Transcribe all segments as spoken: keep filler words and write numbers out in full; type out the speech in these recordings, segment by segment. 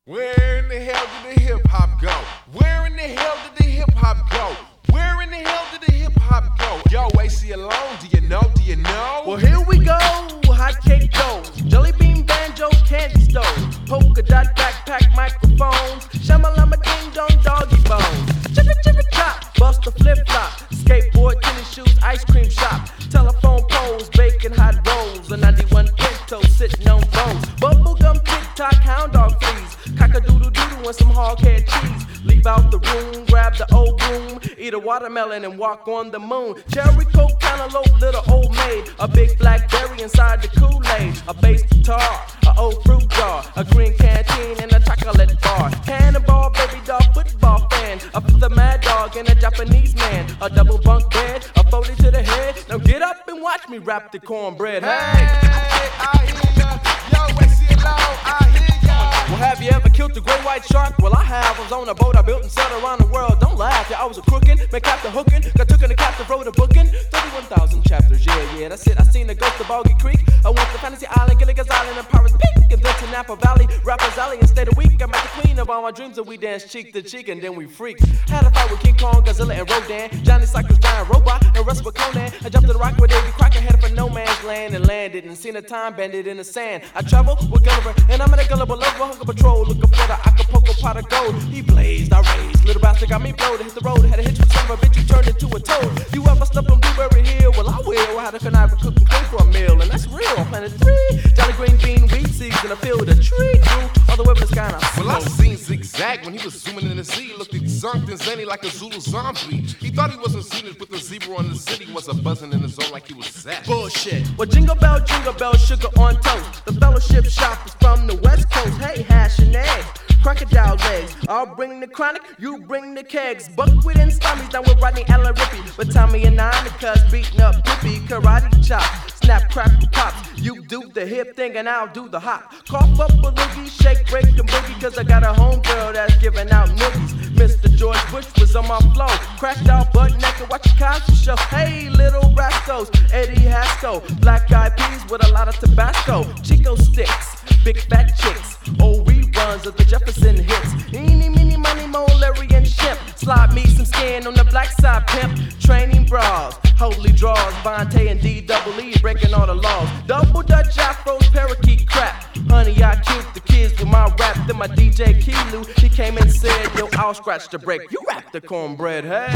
Where in the hell did the hip hop go? Where in the hell did the hip hop go? Where in the hell did the hip hop go? Yo, A C alone, do you know? Do you know? Well, here we go. Hot cake goes, jelly bean banjo, candy stove, polka dot backpack microphones, shamalama ding dong doggy bones, chippa chippa chop, bust a flip flop, skateboard, tennis shoes, ice cream shop, telephone poles, baking hot rolls, a ninety-one Pinto sitting on bones, bubblegum tick-tock, hound dog fleas, cock-a-doodle-doodle and some hog-head cheese. Leave out the room, grab the old broom, eat a watermelon and walk on the moon. Cherry coke, cantaloupe, little old maid, a big blackberry inside the Kool-Aid, a bass guitar, a old fruit jar, a green canteen and a chocolate bar, cannonball, baby doll, football fan, a the mad dog and a Japanese man, a double bunk bed, a forty to the head. Now get up and watch me wrap the cornbread. Hey, Hey, I hear ya. Yo, A C alone, I hear ya. well, have you ever killed a great white shark? Well, I have. I was on a boat I built and sailed around the world. Don't laugh, yeah, I was a crookin', man, captain hookin', got took in the captain, wrote a bookin', thirty-one thousand chapters, yeah, yeah, that's it. I seen the ghost of Boggy Creek. I went to Fantasy Island, Gilligan's Island, and Pirates Peak, and then to Napa Valley, Rappers Alley, and stayed a week. I met the queen of all my dreams, and we danced cheek to cheek, and then we freaked. Had a fight with King Kong, Godzilla, and Rodan, Johnny Cycles, Giant Robot, and Russ with Conan. I jumped to the rock with Davy Crockett, headed for no man's land, and landed, and seen a time bandit in the sand. I travel with Gulliver, and I'm in a gullible lover, hung a patrol, looking for the Acapulco pot of gold. He blazed, I raised, little bastard got me blowed, hit the road, had a hitch with son of a bitch, who turned into a toad. You ever slept on Blueberry Hill? Well, I will. I had a connive for cooking cake for a meal, and that's real. On planet three, Jolly Green Bean, weed seeds in a field, a tree grew, all the way up in the sky, and I Well, I smoked. seen Zigzag when he was zooming in the sea. Looked exunked and zany like a Zulu zombie. He thought he wasn't seen it, but the zebra on the city was a buzzing in the zone like he was zapped. Bullshit. Well, jingle bell, jingle bell, sugar on toast. The fellowship shop is from the West Coast. Hey, hash and eggs, crocodile legs. I'll bring the chronic, you bring the kegs. Buckwheat and stommies down with Rodney Allen Rippy. But Tommy and I, the cuz beating up Pippi, karate chop. Snap, crack, pops. You do the hip thing and I'll do the hop. Cough up a loogie, shake, break, and boogie. Cause I got a homegirl that's giving out noogies. Mister George Bush was on my flow. Cracked out butt naked, watch a Cosby show. Hey, little rascals, Eddie Haskell. Black eyed peas with a lot of Tabasco. Chico sticks, big fat chicks. Old reruns of the Jefferson hits. Eeny, meeny, money, mo, Larry and Shemp. Slide me some skin on the black side, pimp. Training bras, holy draws. Vontae and D double E breaking all the laws. Double Dutch afros, parakeet crap. Honey, I killed the kids with my rap. Then my D J Kilu, he came and said, yo, I'll scratch the break. You rap the cornbread, hey.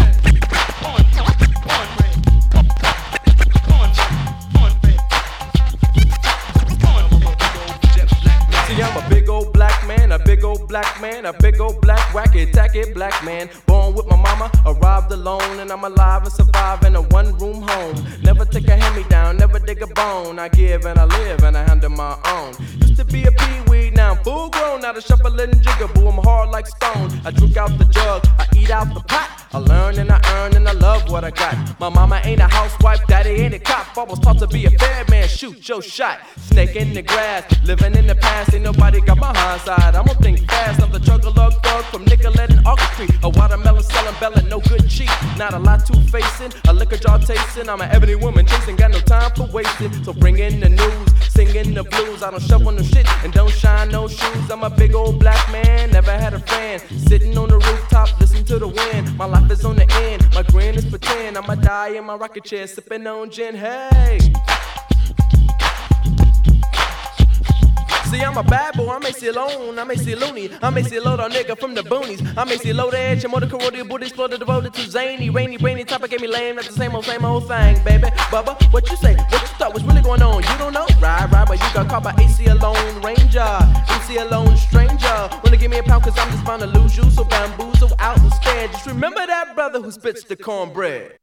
See, I'm a big old black man, a big old black man, a big old black wacky tacky black man. Born with my mama, arrived alone, and I'm alive and survive in a one-room home. Never take a hand-me-down, never dig a bone. I give and I live and I handle my own. Used to be a pee-wee, now I'm full-grown. Now the shuffling jigaboo, I'm hard like stone. I drink out the jug, I eat out the pot. I learn and I earn and I love what I got. My mama ain't a housewife, daddy ain't a cop. I was taught to be a fair man, shoot your shot. Snake in the grass, living in the past. Ain't nobody got my hindsight. I'm gonna think fast. I'm the juggler thug from Nicolette and Arc Street. A watermelon selling bella, no good cheap. Not a lot to facing, a liquor jar tasting. I'm an ebony woman chasing, got no time for wasting. So bring in the news, singing the blues. I don't shove on no shit and don't shine no shoes. I'm a big old black man, never had a fan. Sitting on the rooftop, listen to the wind. My life is on the end, my grin is pretend. I'ma die in my rocket chair, sipping on gin. Hey. See, I'm a bad boy, I may see alone, I may see loony, I may see a load on nigga from the boonies, I may see a load edge, and motor corroded booty exploded, devoted to zany, rainy, brainy, topic gave me lame, that's the same old, same old thing, baby. Bubba, what you say, what you thought was really going on, you don't know? Right, right, but you got caught by A C alone ranger, A C alone stranger, wanna give me a pound cause I'm just bound to lose you, so bamboozle out instead, just remember that brother who spits the cornbread.